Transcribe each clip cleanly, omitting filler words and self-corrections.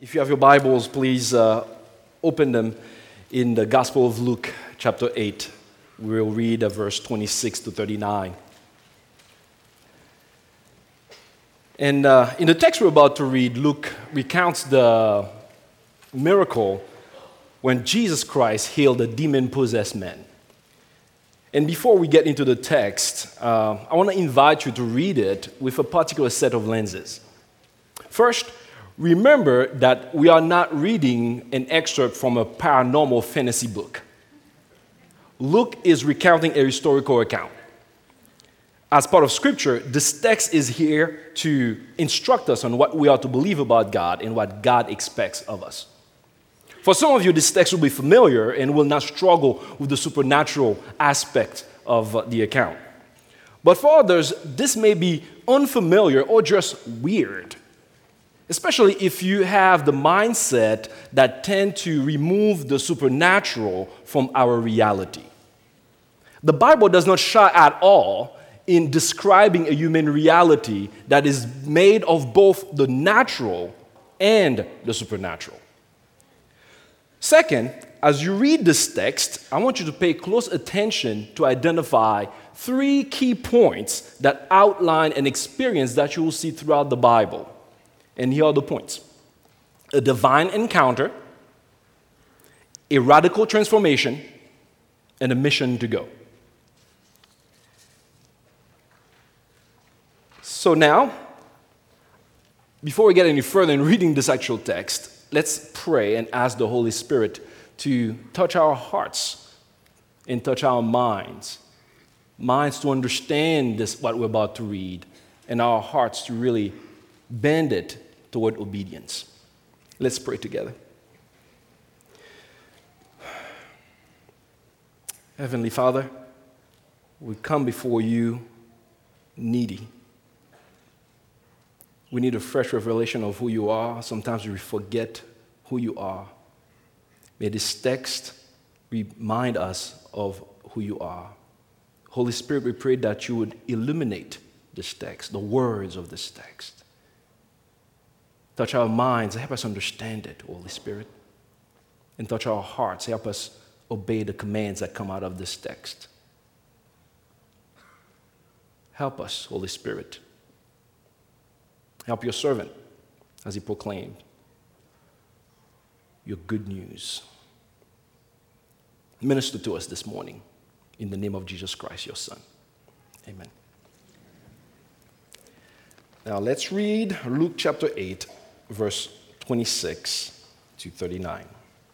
If you have your Bibles, please open them in the Gospel of Luke, chapter 8. We will read verse 26 to 39. And in the text we're about to read, Luke recounts the miracle when Jesus Christ healed a demon-possessed man. And before we get into the text, I want to invite you to read it with a particular set of lenses. First, remember that we are not reading an excerpt from a paranormal fantasy book. Luke is recounting a historical account. As part of Scripture, this text is here to instruct us on what we are to believe about God and what God expects of us. For some of you, this text will be familiar and will not struggle with the supernatural aspect of the account. But for others, this may be unfamiliar or just weird, especially if you have the mindset that tend to remove the supernatural from our reality. The Bible does not shy at all in describing a human reality that is made of both the natural and the supernatural. Second, as you read this text, I want you to pay close attention to identify three key points that outline an experience that you will see throughout the Bible. And here are the points: a divine encounter, a radical transformation, and a mission to go. So now, before we get any further in reading this actual text, let's pray and ask the Holy Spirit to touch our hearts and touch our minds to understand what we're about to read, and our hearts to really bend it toward obedience. Let's pray together. Heavenly Father, we come before you needy. We need a fresh revelation of who you are. Sometimes we forget who you are. May this text remind us of who you are. Holy Spirit, we pray that you would illuminate this text, the words of this text. Touch our minds, help us understand it, Holy Spirit. And touch our hearts, help us obey the commands that come out of this text. Help us, Holy Spirit. Help your servant as he proclaimed your good news. Minister to us this morning in the name of Jesus Christ, your Son. Amen. Now let's read Luke chapter 8, verse 26 to 39.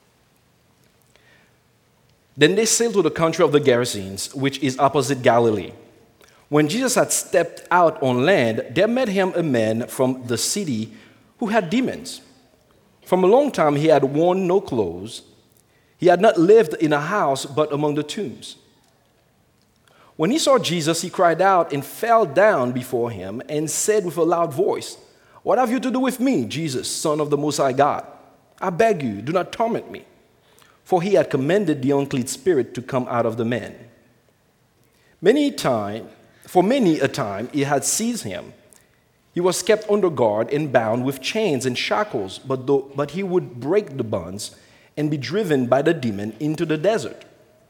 Then they sailed to the country of the Gerasenes, which is opposite Galilee. When Jesus had stepped out on land, there met him a man from the city who had demons. From a long time he had worn no clothes. He had not lived in a house but among the tombs. When he saw Jesus, he cried out and fell down before him and said with a loud voice, "What have you to do with me, Jesus, Son of the Most High God? I beg you, do not torment me." For he had commanded the unclean spirit to come out of the man. For many a time it had seized him. He was kept under guard and bound with chains and shackles, but he would break the bonds and be driven by the demon into the desert.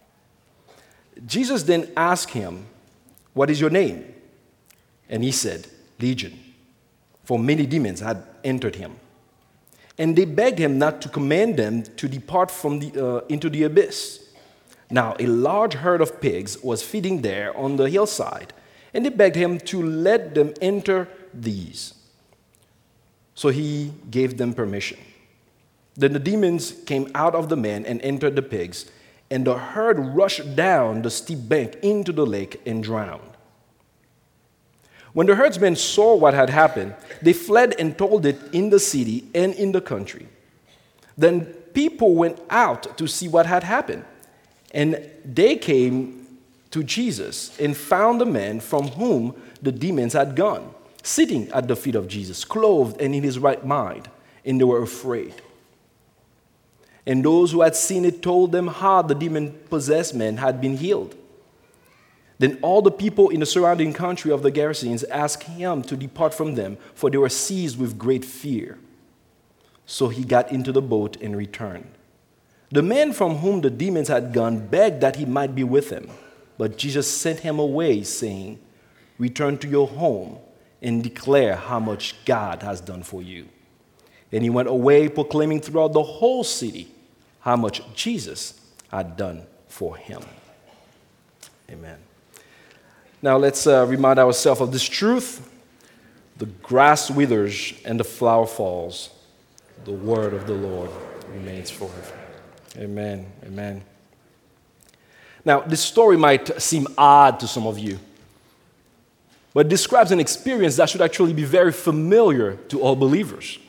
Jesus then asked him, "What is your name?" And he said, "Legion," for many demons had entered him. And they begged him not to command them to depart into the abyss. Now a large herd of pigs was feeding there on the hillside, and they begged him to let them enter these. So he gave them permission. Then the demons came out of the man and entered the pigs, and the herd rushed down the steep bank into the lake and drowned. When the herdsmen saw what had happened, they fled and told it in the city and in the country. Then people went out to see what had happened, and they came to Jesus and found the man from whom the demons had gone, sitting at the feet of Jesus, clothed and in his right mind, and they were afraid. And those who had seen it told them how the demon-possessed man had been healed. Then all the people in the surrounding country of the Gerasenes asked him to depart from them, for they were seized with great fear. So he got into the boat and returned. The man from whom the demons had gone begged that he might be with him. But Jesus sent him away, saying, "Return to your home and declare how much God has done for you." And he went away, proclaiming throughout the whole city how much Jesus had done for him. Amen. Now let's remind ourselves of this truth. The grass withers and the flower falls. The word of the Lord remains forever. Amen. Amen. Now, this story might seem odd to some of you, but it describes an experience that should actually be very familiar to all believers.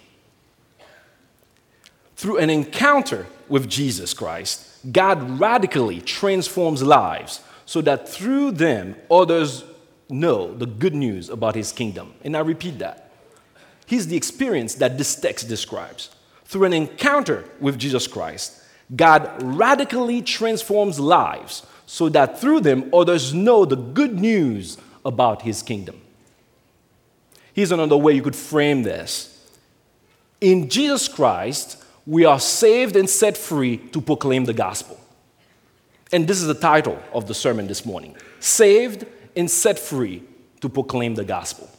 Through an encounter with Jesus Christ, God radically transforms lives so that through them others know the good news about his kingdom. And I repeat that. Here's the experience that this text describes. Through an encounter with Jesus Christ, God radically transforms lives so that through them others know the good news about his kingdom. Here's another way you could frame this. In Jesus Christ, we are saved and set free to proclaim the gospel. And this is the title of the sermon this morning. Saved and set free to proclaim the gospel.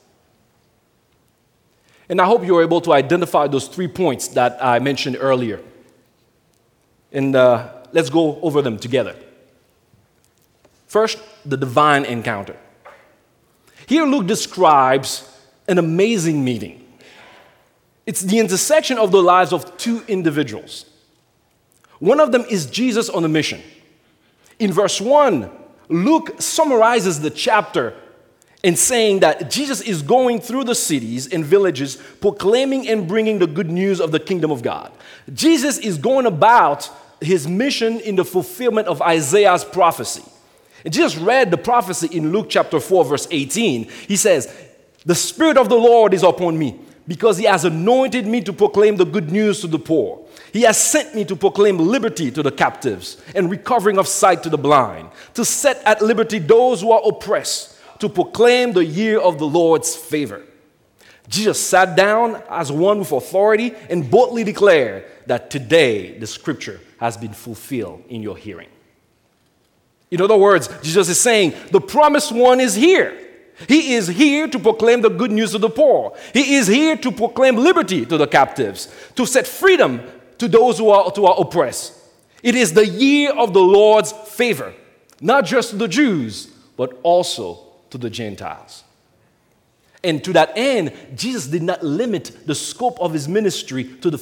And I hope you're able to identify those 3 points that I mentioned earlier. And let's go over them together. First, the divine encounter. Here Luke describes an amazing meeting. It's the intersection of the lives of 2 individuals. One of them is Jesus on a mission. In verse 1, Luke summarizes the chapter in saying that Jesus is going through the cities and villages proclaiming and bringing the good news of the kingdom of God. Jesus is going about his mission in the fulfillment of Isaiah's prophecy. And Jesus read the prophecy in Luke chapter 4, verse 18. He says, "The Spirit of the Lord is upon me, because he has anointed me to proclaim the good news to the poor. He has sent me to proclaim liberty to the captives and recovering of sight to the blind, to set at liberty those who are oppressed, to proclaim the year of the Lord's favor." Jesus sat down as one with authority and boldly declared that today the scripture has been fulfilled in your hearing. In other words, Jesus is saying, the promised one is here. He is here to proclaim the good news to the poor. He is here to proclaim liberty to the captives, to set freedom to those who are oppressed. It is the year of the Lord's favor, not just to the Jews, but also to the Gentiles. And to that end, Jesus did not limit the scope of his ministry to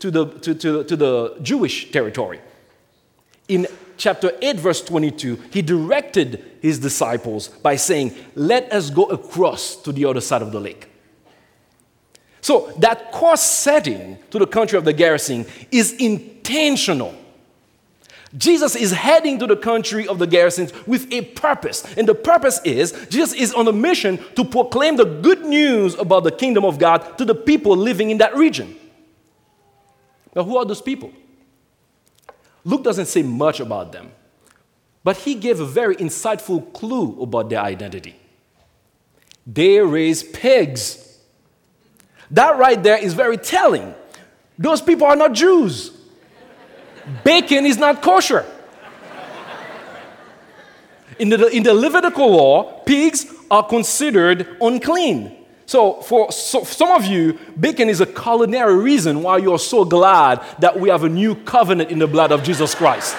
the Jewish territory. In chapter 8, verse 22, he directed his disciples by saying, "Let us go across to the other side of the lake." So that course setting to the country of the Gerasene is intentional. Jesus is heading to the country of the Gerasenes with a purpose. And the purpose is, Jesus is on a mission to proclaim the good news about the kingdom of God to the people living in that region. Now, who are those people? Luke doesn't say much about them, but he gave a very insightful clue about their identity. They raise pigs. That right there is very telling. Those people are not Jews. Bacon is not kosher. In the Levitical law, pigs are considered unclean. So for some of you, bacon is a culinary reason why you're so glad that we have a new covenant in the blood of Jesus Christ.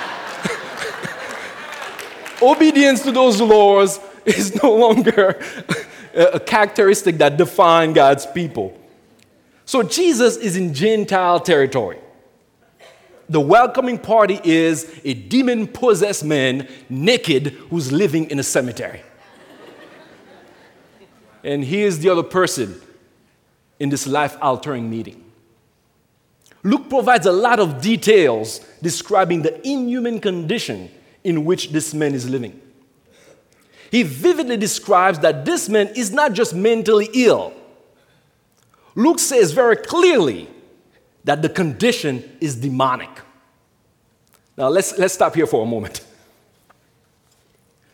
Obedience to those laws is no longer a characteristic that defines God's people. So Jesus is in Gentile territory. The welcoming party is a demon-possessed man, naked, who's living in a cemetery. And here's the other person in this life-altering meeting. Luke provides a lot of details describing the inhuman condition in which this man is living. He vividly describes that this man is not just mentally ill. Luke says very clearly that the condition is demonic. Now, let's stop here for a moment.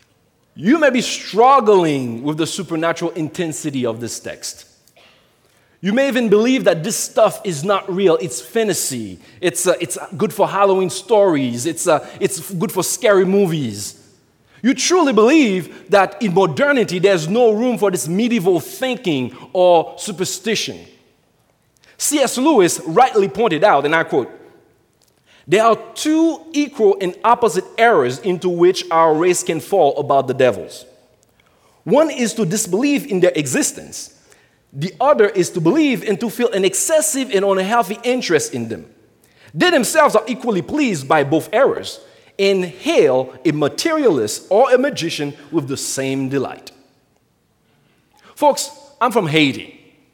You may be struggling with the supernatural intensity of this text. You may even believe that this stuff is not real. It's fantasy. It's good for Halloween stories. It's good for scary movies. You truly believe that in modernity, there's no room for this medieval thinking or superstition. C.S. Lewis rightly pointed out, and I quote, "There are two equal and opposite errors into which our race can fall about the devils. One is to disbelieve in their existence. The other is to believe and to feel an excessive and unhealthy interest in them. They themselves are equally pleased by both errors and hail a materialist or a magician with the same delight." Folks, I'm from Haiti.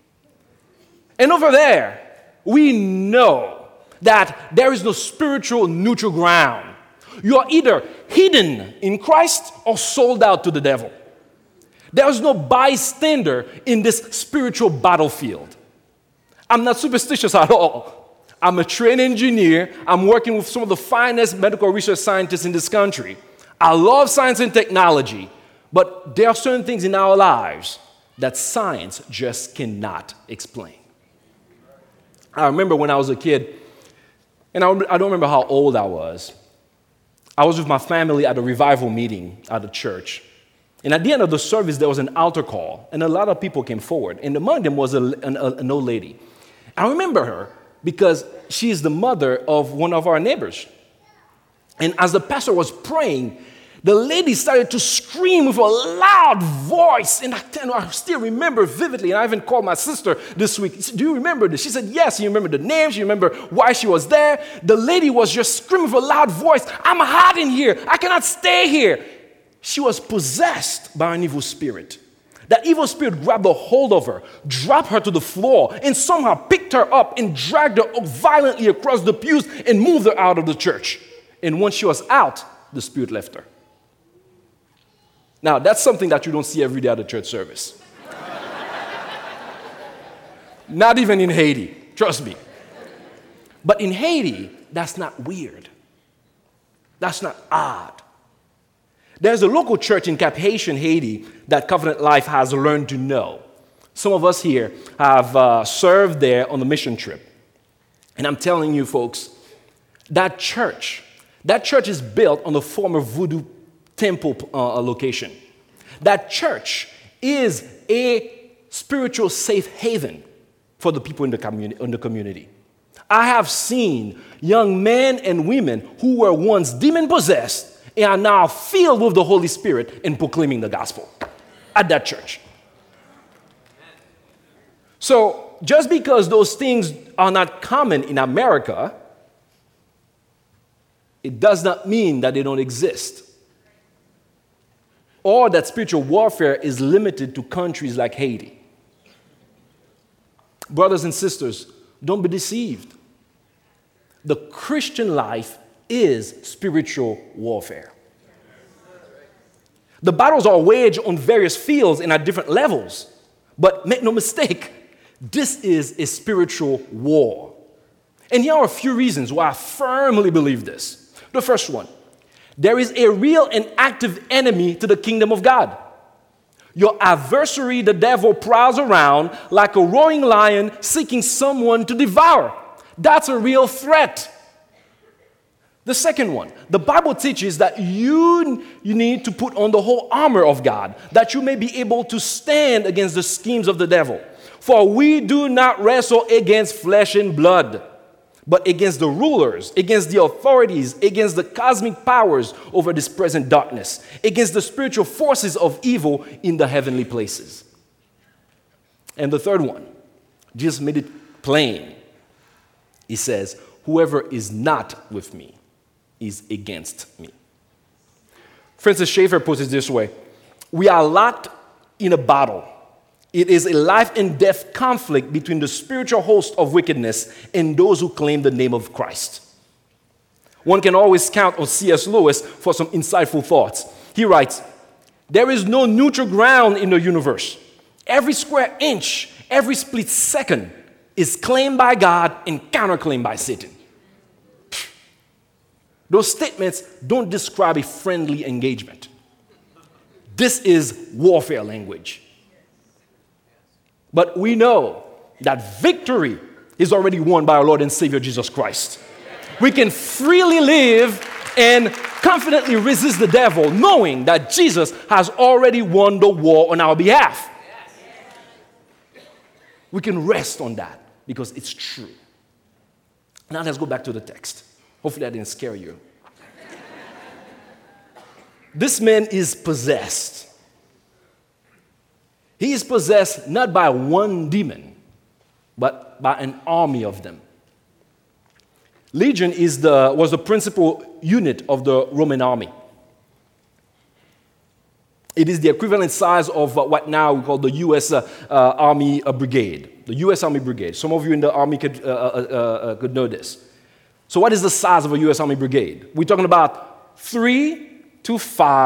And over there, we know that there is no spiritual neutral ground. You are either hidden in Christ or sold out to the devil. There is no bystander in this spiritual battlefield. I'm not superstitious at all. I'm a trained engineer. I'm working with some of the finest medical research scientists in this country. I love science and technology, but there are certain things in our lives that science just cannot explain. I remember when I was a kid, and I don't remember how old I was. I was with my family at a revival meeting at the church. And at the end of the service, there was an altar call, and a lot of people came forward. And among them was an old lady. I remember her because she is the mother of one of our neighbors. And as the pastor was praying, the lady started to scream with a loud voice. And I still remember vividly, and I even called my sister this week. "Do you remember this?" She said, "Yes." She remembered the name. She remembered why she was there. The lady was just screaming with a loud voice, "I'm hot in here. I cannot stay here." She was possessed by an evil spirit. That evil spirit grabbed a hold of her, dropped her to the floor, and somehow picked her up and dragged her violently across the pews and moved her out of the church. And once she was out, the spirit left her. Now, that's something that you don't see every day at a church service. Not even in Haiti, trust me. But in Haiti, that's not weird. That's not odd. There's a local church in Cap Haitian, Haiti, that Covenant Life has learned to know. Some of us here have served there on the mission trip. And I'm telling you, folks, that church is built on the former voodoo temple location. That church is a spiritual safe haven for the people in the community. I have seen young men and women who were once demon-possessed and are now filled with the Holy Spirit and proclaiming the gospel at that church. So just because those things are not common in America, it does not mean that they don't exist, or that spiritual warfare is limited to countries like Haiti. Brothers and sisters, don't be deceived. The Christian life is spiritual warfare. The battles are waged on various fields and at different levels, but make no mistake, this is a spiritual war. And here are a few reasons why I firmly believe this. The first one, there is a real and active enemy to the kingdom of God. Your adversary, the devil, prowls around like a roaring lion seeking someone to devour. That's a real threat. The second one, the Bible teaches that you need to put on the whole armor of God, that you may be able to stand against the schemes of the devil. For we do not wrestle against flesh and blood, but against the rulers, against the authorities, against the cosmic powers over this present darkness, against the spiritual forces of evil in the heavenly places. And the third one, Jesus made it plain. He says, whoever is not with me is against me. Francis Schaeffer puts it this way: we are locked in a battle. It is a life and death conflict between the spiritual host of wickedness and those who claim the name of Christ. One can always count on C.S. Lewis for some insightful thoughts. He writes, there is no neutral ground in the universe. Every square inch, every split second is claimed by God and counterclaimed by Satan. Those statements don't describe a friendly engagement. This is warfare language. But we know that victory is already won by our Lord and Savior Jesus Christ. We can freely live and confidently resist the devil, knowing that Jesus has already won the war on our behalf. We can rest on that because it's true. Now let's go back to the text. Hopefully I didn't scare you. This man is possessed. He is possessed not by one demon, but by an army of them. Legion was the principal unit of the Roman army. It is the equivalent size of what now we call the U.S. Army Brigade, the U.S. Army Brigade. Some of you in the Army could know this. So what is the size of a U.S. Army Brigade? We're talking about 3,000 to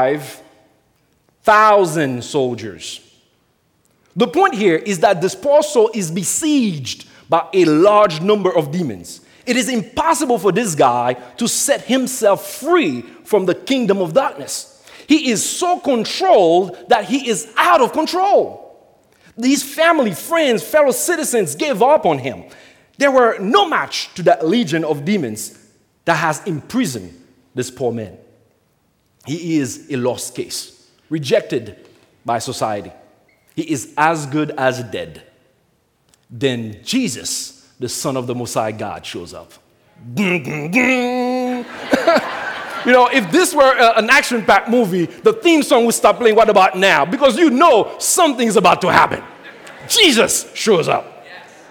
5,000 soldiers. The point here is that this poor soul is besieged by a large number of demons. It is impossible for this guy to set himself free from the kingdom of darkness. He is so controlled that he is out of control. These family, friends, fellow citizens gave up on him. There were no match to that legion of demons that has imprisoned this poor man. He is a lost case, rejected by society. He is as good as dead. Then Jesus, the Son of the Most High God, shows up. You know, if this were an action-packed movie, the theme song would stop playing, what about now? Because you know something's about to happen. Jesus shows up.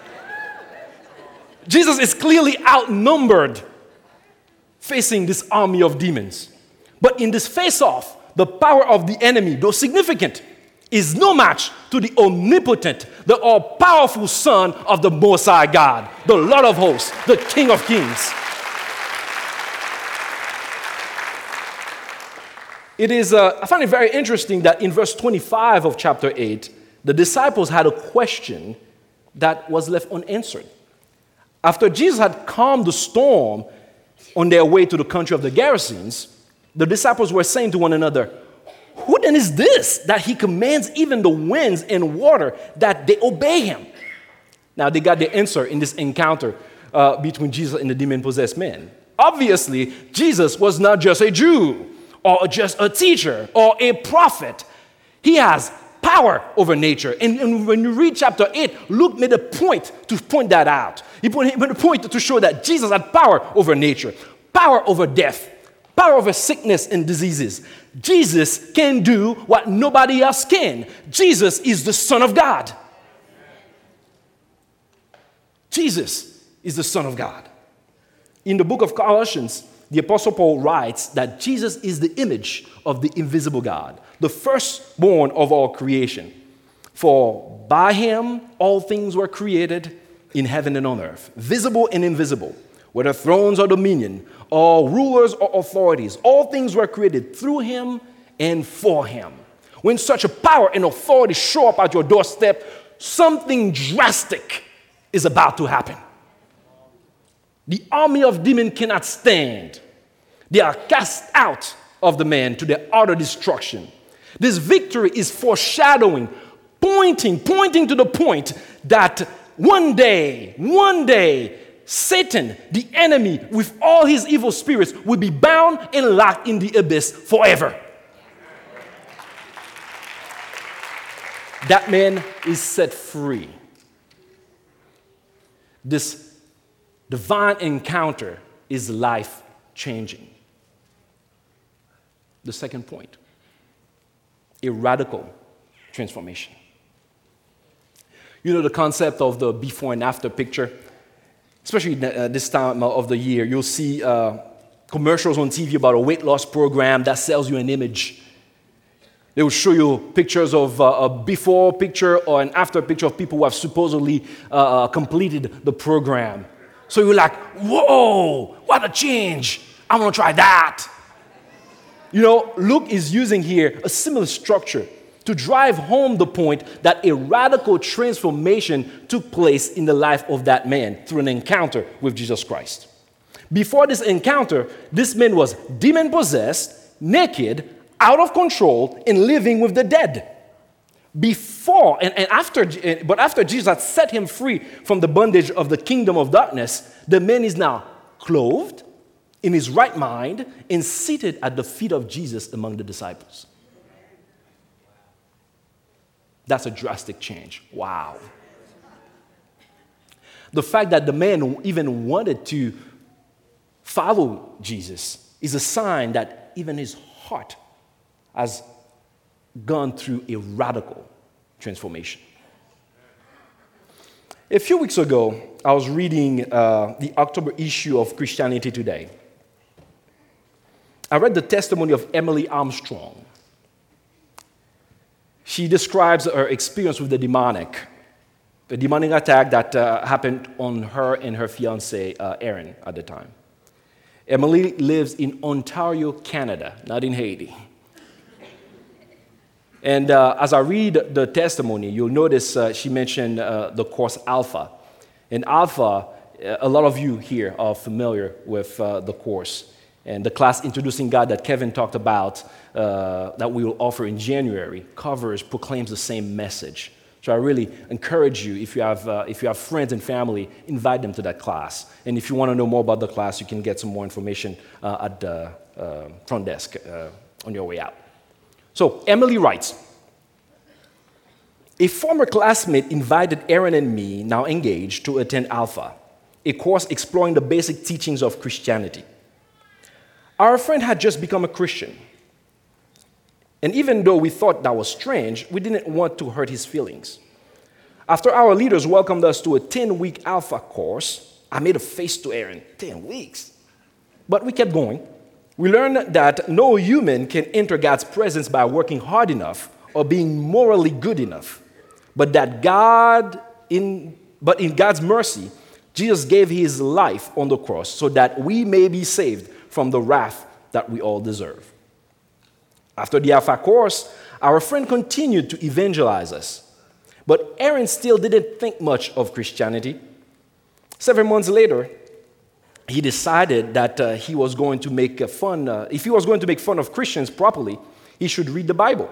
Jesus is clearly outnumbered facing this army of demons. But in this face-off, the power of the enemy, though significant, is no match to the omnipotent, the all-powerful Son of the Most High God, the Lord of hosts, the King of kings. I find it very interesting that in verse 25 of chapter 8, the disciples had a question that was left unanswered. After Jesus had calmed the storm on their way to the country of the Gerasenes, the disciples were saying to one another, "Who then is this that he commands even the winds and water that they obey him?" Now they got the answer in this encounter between Jesus and the demon-possessed man. Obviously, Jesus was not just a Jew or just a teacher or a prophet. He has power over nature. And when you read chapter 8, Luke made a point to point that out. He made a point to show that Jesus had power over nature, power over death, power over sickness and diseases. Jesus can do what nobody else can. Jesus is the Son of God. Jesus is the Son of God. In the book of Colossians, the Apostle Paul writes that Jesus is the image of the invisible God, the firstborn of all creation. For by him all things were created in heaven and on earth, visible and invisible, whether thrones or dominion, or rulers or authorities. All things were created through him and for him. When such a power and authority show up at your doorstep, something drastic is about to happen. The army of demons cannot stand. They are cast out of the man to their utter destruction. This victory is foreshadowing, pointing to the point that one day, Satan, the enemy, with all his evil spirits, will be bound and locked in the abyss forever. That man is set free. This divine encounter is life-changing. The second point, a radical transformation. You know the concept of the before and after picture? Especially this time of the year, you'll see commercials on TV about a weight loss program that sells you an image. They will show you pictures of a before picture or an after picture of people who have supposedly completed the program. So you're like, whoa, what a change. I want to try that. You know, Luke is using here a similar structure to drive home the point that a radical transformation took place in the life of that man through an encounter with Jesus Christ. Before this encounter, this man was demon-possessed, naked, out of control, and living with the dead. But after Jesus had set him free from the bondage of the kingdom of darkness, the man is now clothed, in his right mind, and seated at the feet of Jesus among the disciples. That's a drastic change. Wow. The fact that the man even wanted to follow Jesus is a sign that even his heart has gone through a radical transformation. A few weeks ago, I was reading the October issue of Christianity Today. I read the testimony of Emily Armstrong. She describes her experience with the demonic attack that happened on her and her fiancé, Aaron, at the time. Emily lives in Ontario, Canada, not in Haiti. And as I read the testimony, you'll notice she mentioned the course Alpha. And Alpha, a lot of you here are familiar with the course. And the class Introducing God that Kevin talked about, that we will offer in January, proclaims the same message. So I really encourage you, if you have friends and family, invite them to that class. And if you want to know more about the class, you can get some more information at the front desk on your way out. So Emily writes, a former classmate invited Aaron and me, now engaged, to attend Alpha, a course exploring the basic teachings of Christianity. Our friend had just become a Christian. And even though we thought that was strange, we didn't want to hurt his feelings. After our leaders welcomed us to a 10-week Alpha course, I made a face to Aaron, 10 weeks. But we kept going. We learned that no human can enter God's presence by working hard enough or being morally good enough, but in God's mercy, Jesus gave his life on the cross so that we may be saved from the wrath that we all deserve. After the Alpha course, our friend continued to evangelize us, but Aaron still didn't think much of Christianity. Several months later, he decided that if he was going to make fun of Christians properly, he should read the Bible.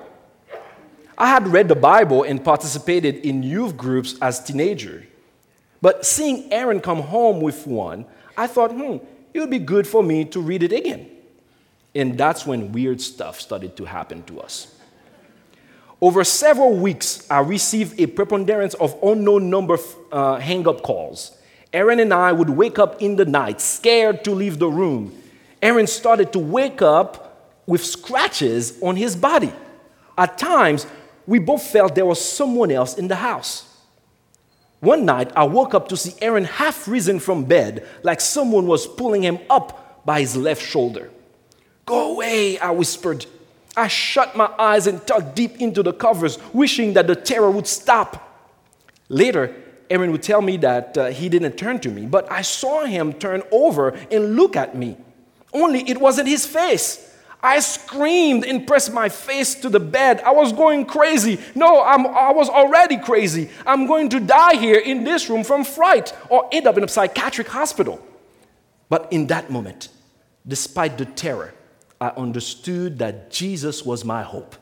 I had read the Bible and participated in youth groups as a teenager. But seeing Aaron come home with one, I thought, it would be good for me to read it again. And that's when weird stuff started to happen to us. Over several weeks, I received a preponderance of unknown number hang-up calls. Aaron and I would wake up in the night, scared to leave the room. Aaron started to wake up with scratches on his body. At times, we both felt there was someone else in the house. One night, I woke up to see Aaron half risen from bed, like someone was pulling him up by his left shoulder. "Go away," I whispered. I shut my eyes and tucked deep into the covers, wishing that the terror would stop. Later, Aaron would tell me that he didn't turn to me, but I saw him turn over and look at me. Only it wasn't his face. I screamed and pressed my face to the bed. I was going crazy. No, I was already crazy. I'm going to die here in this room from fright or end up in a psychiatric hospital. But in that moment, despite the terror, I understood that Jesus was my hope.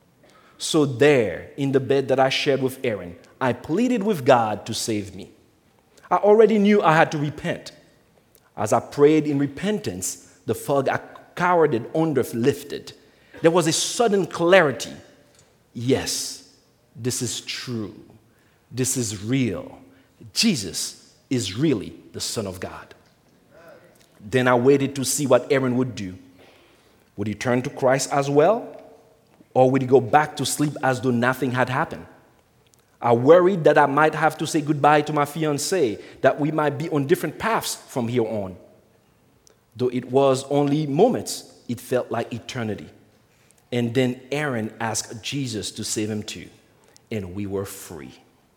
So there, in the bed that I shared with Aaron, I pleaded with God to save me. I already knew I had to repent. As I prayed in repentance, the fog I cowered under lifted. There was a sudden clarity. Yes, this is true. This is real. Jesus is really the Son of God. Then I waited to see what Aaron would do. Would he turn to Christ as well? Or would he go back to sleep as though nothing had happened? I worried that I might have to say goodbye to my fiancée, that we might be on different paths from here on. Though it was only moments, it felt like eternity. And then Aaron asked Jesus to save him too, and we were free.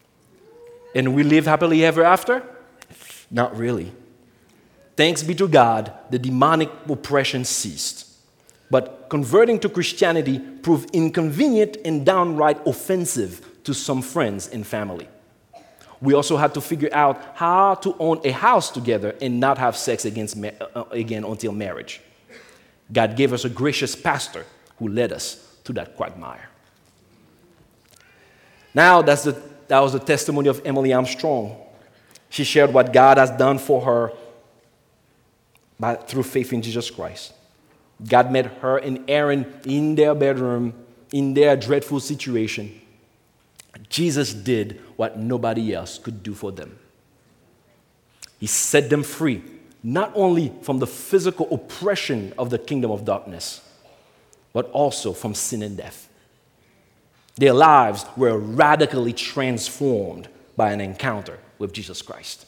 And we lived happily ever after? Not really. Thanks be to God, the demonic oppression ceased. But converting to Christianity proved inconvenient and downright offensive to some friends and family. We also had to figure out how to own a house together and not have sex again until marriage. God gave us a gracious pastor who led us to that quagmire. Now, that was the testimony of Emily Armstrong. She shared what God has done for her through faith in Jesus Christ. God met her and Aaron in their bedroom, in their dreadful situation. Jesus did what nobody else could do for them. He set them free, not only from the physical oppression of the kingdom of darkness, but also from sin and death. Their lives were radically transformed by an encounter with Jesus Christ.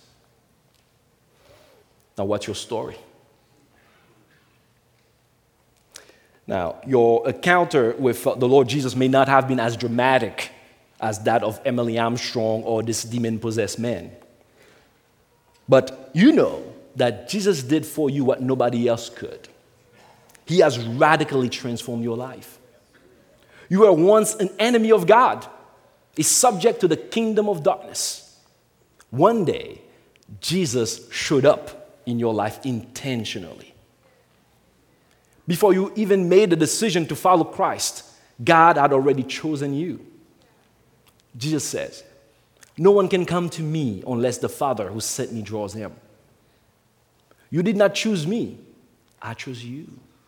Now, what's your story? Now, your encounter with the Lord Jesus may not have been as dramatic as that of Emily Armstrong or this demon-possessed man. But you know that Jesus did for you what nobody else could. He has radically transformed your life. You were once an enemy of God, a subject to the kingdom of darkness. One day, Jesus showed up in your life intentionally. Before you even made the decision to follow Christ, God had already chosen you. Jesus says, "No one can come to me unless the Father who sent me draws him." You did not choose me, I chose you.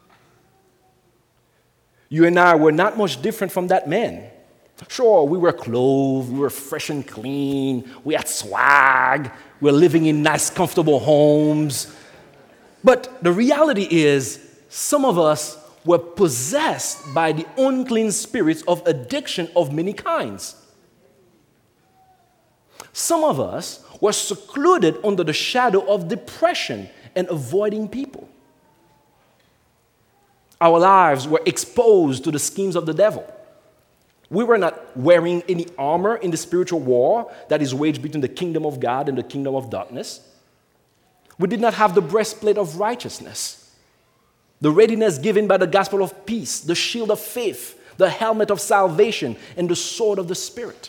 You and I were not much different from that man. Sure, we were clothed, we were fresh and clean, we had swag, we were living in nice, comfortable homes. But the reality is, some of us were possessed by the unclean spirits of addiction of many kinds. Some of us were secluded under the shadow of depression and avoiding people. Our lives were exposed to the schemes of the devil. We were not wearing any armor in the spiritual war that is waged between the kingdom of God and the kingdom of darkness. We did not have the breastplate of righteousness, the readiness given by the gospel of peace, the shield of faith, the helmet of salvation, and the sword of the Spirit.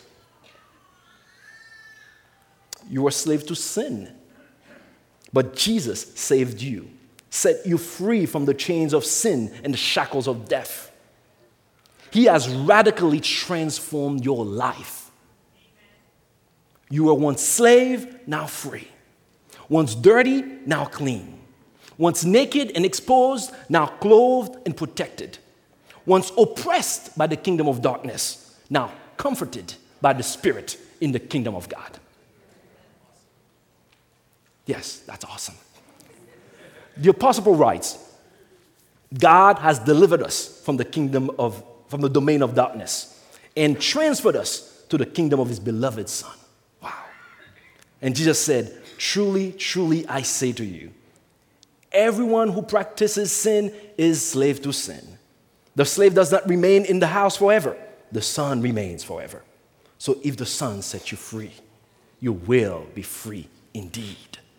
You were slave to sin, but Jesus saved you, set you free from the chains of sin and the shackles of death. He has radically transformed your life. You were once slave, now free. Once dirty, now clean. Once naked and exposed, now clothed and protected. Once oppressed by the kingdom of darkness, now comforted by the Spirit in the kingdom of God. Yes, that's awesome. The Apostle Paul writes, God has delivered us from the domain of darkness and transferred us to the kingdom of his beloved Son. Wow. And Jesus said, "Truly, truly, I say to you, everyone who practices sin is slave to sin. The slave does not remain in the house forever. The Son remains forever. So if the Son sets you free, you will be free indeed."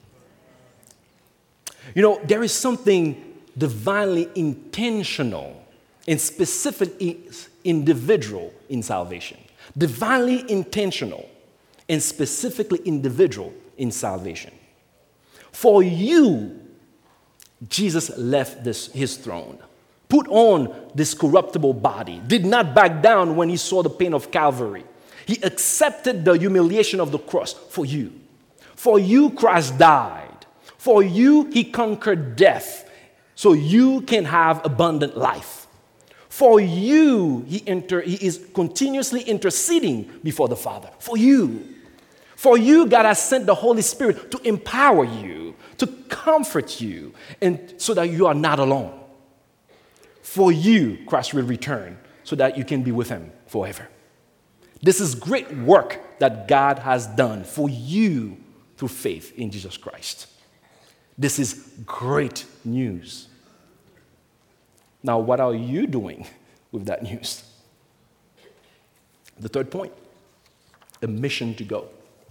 You know, there is something divinely intentional and specifically individual in salvation. Divinely intentional and specifically individual in salvation. For you, Jesus left his throne, put on this corruptible body, did not back down when he saw the pain of Calvary. He accepted the humiliation of the cross for you. For you, Christ died. For you, he conquered death, so you can have abundant life. For you, he is continuously interceding before the Father. For you, God has sent the Holy Spirit to empower you, to comfort you, and so that you are not alone. For you, Christ will return so that you can be with him forever. This is great work that God has done for you through faith in Jesus Christ. This is great news. Now, what are you doing with that news? The third point, a mission to go.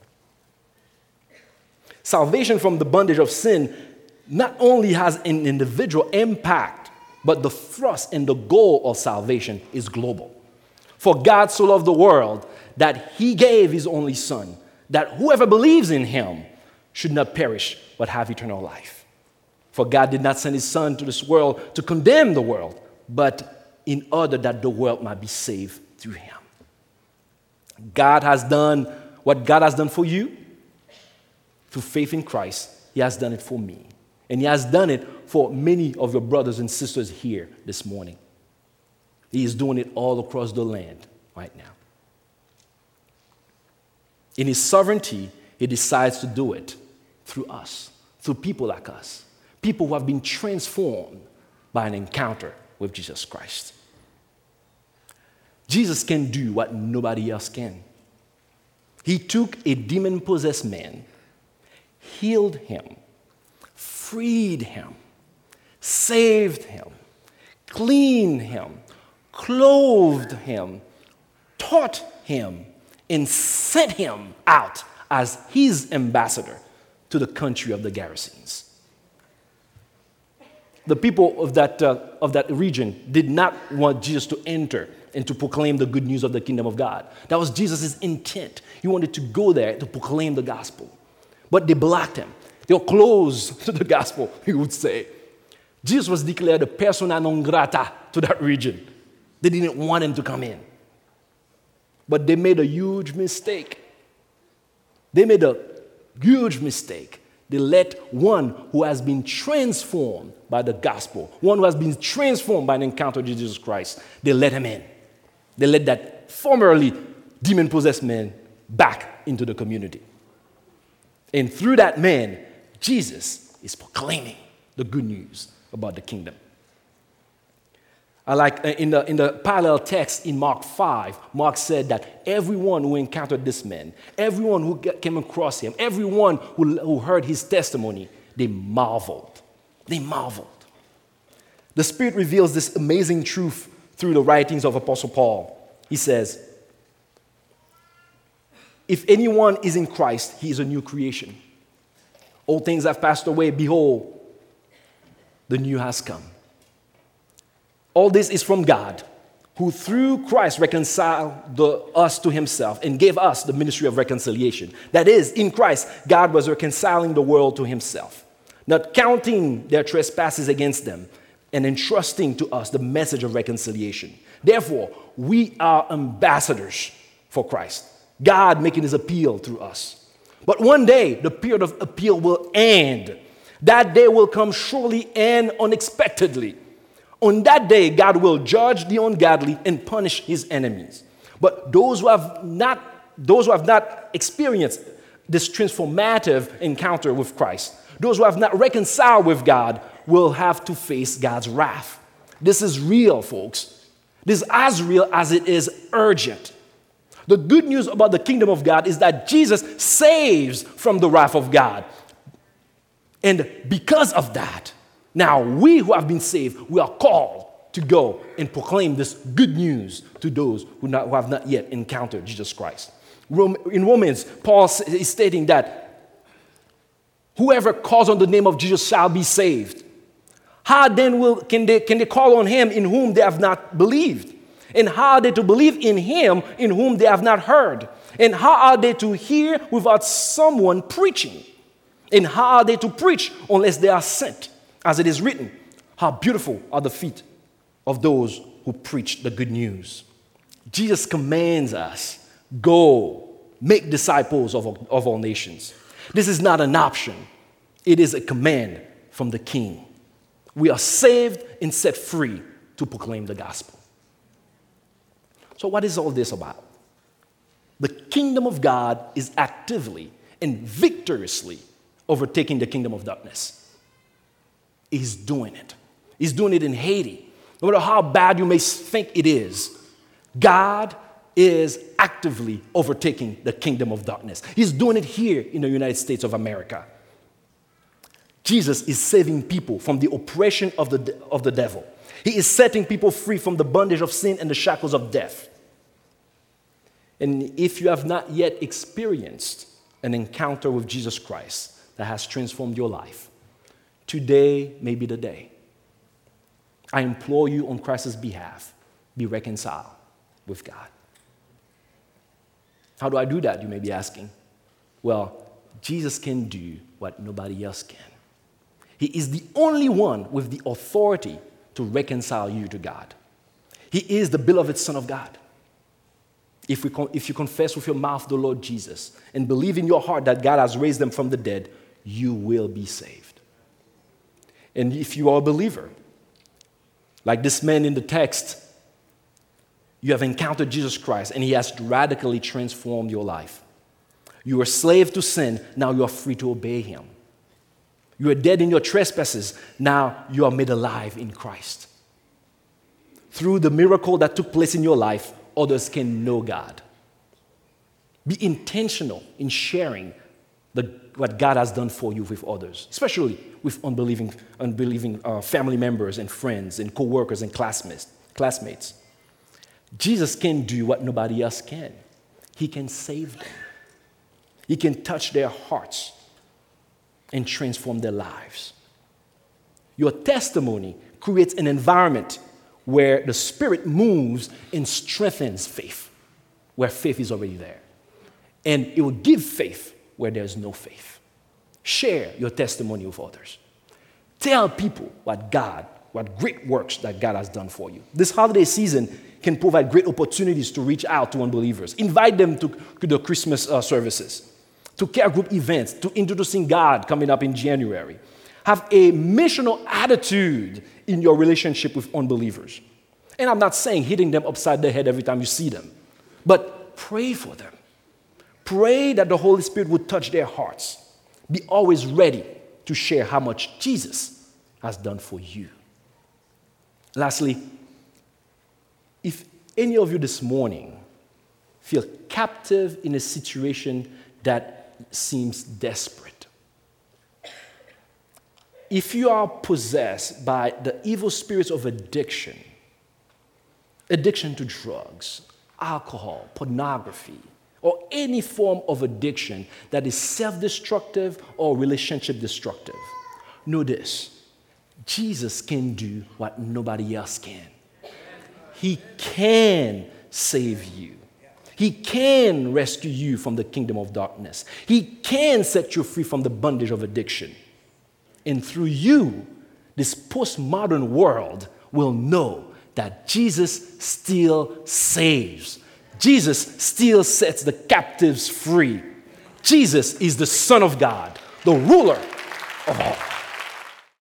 Salvation from the bondage of sin not only has an individual impact, but the thrust and the goal of salvation is global. For God so loved the world that he gave his only Son, that whoever believes in him should not perish, but have eternal life. For God did not send his Son to this world to condemn the world, but in order that the world might be saved through him. God has done what God has done for you through faith in Christ. He has done it for me. And He has done it for many of your brothers and sisters here this morning. He is doing it all across the land right now. In His sovereignty, He decides to do it through us, through people like us, people who have been transformed by an encounter with Jesus Christ. Jesus can do what nobody else can. He took a demon-possessed man, healed him, freed him, saved him, cleaned him, clothed him, taught him, and sent him out as his ambassador to the country of the Gerasenes. The people of that region did not want Jesus to enter and to proclaim the good news of the kingdom of God. That was Jesus' intent. He wanted to go there to proclaim the gospel. But they blocked him. They were closed to the gospel, he would say. Jesus was declared a persona non grata to that region. They didn't want him to come in. But they made a huge mistake. They let one who has been transformed by the gospel, one who has been transformed by an encounter with Jesus Christ, they let him in. They let that formerly demon-possessed man back into the community. And through that man, Jesus is proclaiming the good news about the kingdom. I like in the parallel text in Mark 5, Mark said that everyone who encountered this man, everyone who came across him, everyone who heard his testimony, they marveled. They marveled. The Spirit reveals this amazing truth through the writings of Apostle Paul. He says, if anyone is in Christ, he is a new creation. All things have passed away. Behold, the new has come. All this is from God, who through Christ reconciled us to himself and gave us the ministry of reconciliation. That is, in Christ, God was reconciling the world to himself, not counting their trespasses against them, and entrusting to us the message of reconciliation. Therefore, we are ambassadors for Christ, God making his appeal through us. But one day, the period of appeal will end. That day will come surely and unexpectedly. On that day, God will judge the ungodly and punish his enemies. But those who have not experienced this transformative encounter with Christ, those who have not reconciled with God, will have to face God's wrath. This is real, folks. This is as real as it is urgent. The good news about the kingdom of God is that Jesus saves from the wrath of God. And because of that, now we who have been saved, we are called to go and proclaim this good news to those who have not yet encountered Jesus Christ. In Romans, Paul is stating that whoever calls on the name of Jesus shall be saved. How then can they call on him in whom they have not believed? And how are they to believe in him in whom they have not heard? And how are they to hear without someone preaching? And how are they to preach unless they are sent? As it is written, how beautiful are the feet of those who preach the good news. Jesus commands us, go, make disciples of all nations. This is not an option. It is a command from the King. We are saved and set free to proclaim the gospel. So what is all this about? The kingdom of God is actively and victoriously overtaking the kingdom of darkness. He's doing it. He's doing it in Haiti. No matter how bad you may think it is, God is actively overtaking the kingdom of darkness. He's doing it here in the United States of America. Jesus is saving people from the oppression of the devil. He is setting people free from the bondage of sin and the shackles of death. And if you have not yet experienced an encounter with Jesus Christ that has transformed your life, today may be the day. I implore you on Christ's behalf, be reconciled with God. How do I do that, you may be asking? Well, Jesus can do what nobody else can. He is the only one with the authority to reconcile you to God. He is the beloved Son of God. If you confess with your mouth the Lord Jesus and believe in your heart that God has raised them from the dead, you will be saved. And if you are a believer, like this man in the text, you have encountered Jesus Christ and he has radically transformed your life. You were a slave to sin, now you are free to obey him. You were dead in your trespasses, now you are made alive in Christ. Through the miracle that took place in your life, others can know God. Be intentional in sharing what God has done for you with others, especially with unbelieving family members and friends and co-workers and classmates. Jesus can do what nobody else can. He can save them. He can touch their hearts and transform their lives. Your testimony creates an environment where the Spirit moves and strengthens faith, where faith is already there. And it will give faith where there's no faith. Share your testimony with others. Tell people what great works that God has done for you. This holiday season can provide great opportunities to reach out to unbelievers. Invite them to the Christmas services, to care group events, to introducing God coming up in January. Have a missional attitude in your relationship with unbelievers. And I'm not saying hitting them upside the head every time you see them, but pray for them. Pray that the Holy Spirit would touch their hearts. Be always ready to share how much Jesus has done for you. Lastly, if any of you this morning feel captive in a situation that seems desperate, if you are possessed by the evil spirits of addiction to drugs, alcohol, pornography, or any form of addiction that is self-destructive or relationship destructive, know this: Jesus can do what nobody else can. He can save you. He can rescue you from the kingdom of darkness. He can set you free from the bondage of addiction. And through you, this postmodern world will know that Jesus still saves. Jesus still sets the captives free. Jesus is the Son of God, the ruler of all.